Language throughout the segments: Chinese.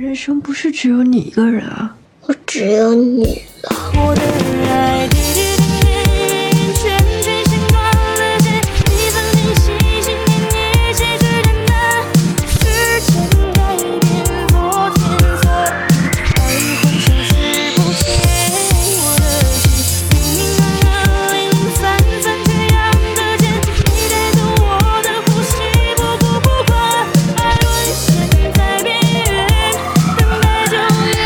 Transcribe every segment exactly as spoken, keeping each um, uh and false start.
人生不是只有你一个人啊， 我只有你了。 我的爱滴滴点点，圈圈牵挂了线，你曾经心心念念，谁知淡淡，时间改变昨天，所以爱会消失不见。我的心明明暗暗，零零散散，却样得见，你带走我的呼吸，不顾不管，爱沦陷在边缘，等待就远。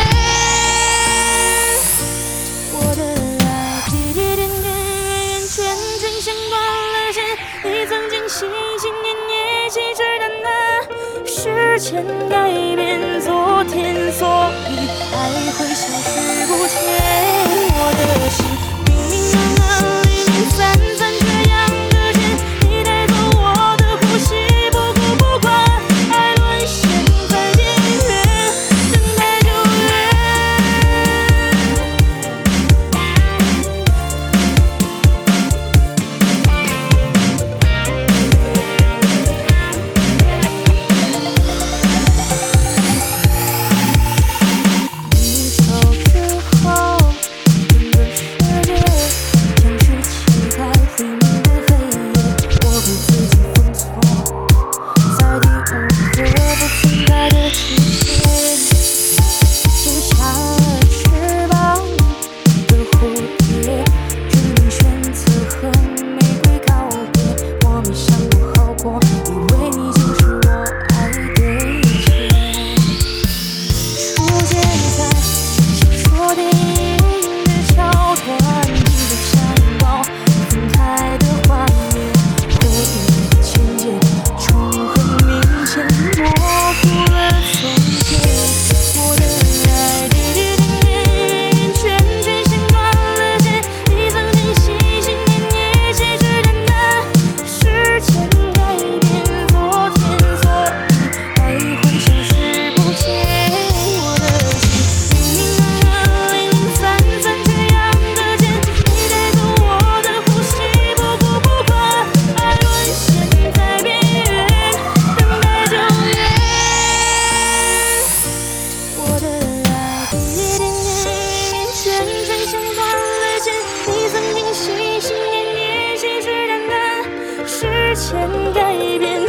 我的爱滴滴点点，圈圈牵挂了线，你曾经心心念念，细枝淡淡，时间改变昨天，所以爱会消失不见。我的心明明暗暗，零零散散，却样得见，你带走我的呼吸，不顾不管，爱沦陷在边缘，等待就远。你走之后，整个世界像是漆黑里面的黑夜，我被自己封锁在第五个不存在的世界，剪下了翅膀的蝴蝶，只能选择和玫瑰告别。我没想过后果，以为你就是我爱的一切。出现在小说电影的桥段，一个下拥抱分开的画面，回忆的情节重很明显，模糊了从前。我的爱滴滴点点，圈圈牵挂了线，你曾经心心念念，细枝淡淡，时间改变昨天，所以爱会消失不见。我的心明明暗暗，零零散散，却样得见，你带走我的呼吸，不顾不管，爱沦陷在边缘，等待就远。我的爱滴滴点点，圈圈牵挂了线，你曾经心心念念，细枝淡淡，时间改变